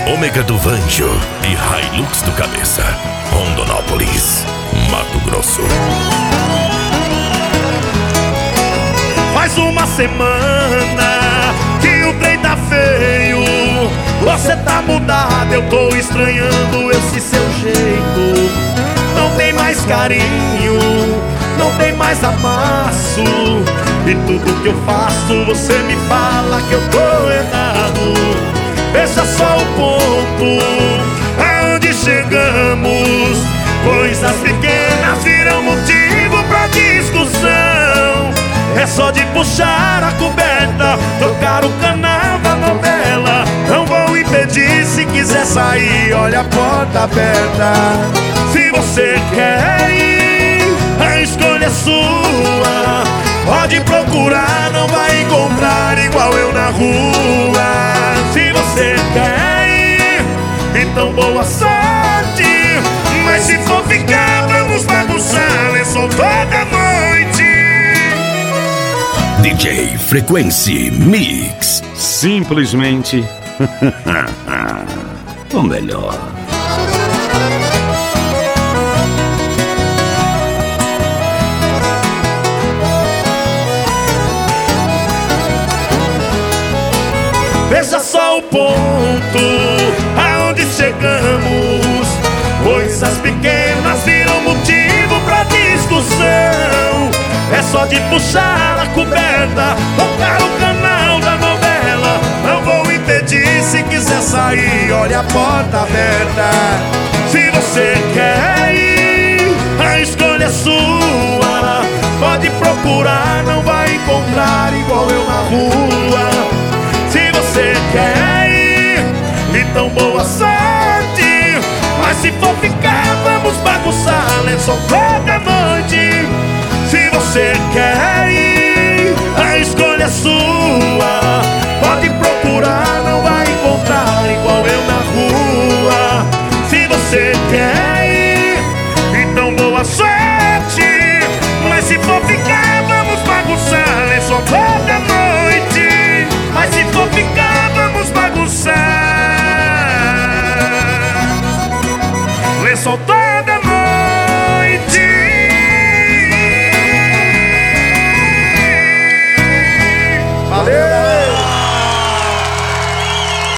Ômega do Vanjo e Hilux do Cabeça. Rondonópolis, Mato Grosso. Faz uma semana que o trem tá feio. Você tá mudado, eu tô estranhando esse seu jeito. Não tem mais carinho, não tem mais amasso. E tudo que eu faço você me fala que eu tô errado. Veja só o ponto, aonde chegamos. Coisas pequenas viram motivo pra discussão. É só de puxar a coberta, trocar o canal da novela. Não vou impedir, se quiser sair, olha a porta aberta. Se você quer ir, a escolha é sua. Pode procurar, não vai encontrar igual eu na rua. Se você quer ir, então boa sorte. Mas se for ficar, vamos bagunçar lençol toda noite. DJ Frequency Mix. Simplesmente o melhor. Veja só o ponto, aonde chegamos. Coisas pequenas viram motivo pra discussão. É só de puxar a coberta, tocar o canal da novela. Não vou impedir, se quiser sair, olha a porta aberta. Se você quer ir, a escolha é sua. Pode procurar, não vai encontrar igual eu na rua. Se você quer ir, então boa sorte. Mas se for ficar, vamos bagunçar lençol toda noite. Se você quer ir, a escolha é sua. Pode procurar, não vai encontrar igual eu na rua. Se você quer ir, então boa sorte. Mas se for ficar, vamos bagunçar lençol toda noite. Mas se for ficar, vamos bagunçar lençol toda noite.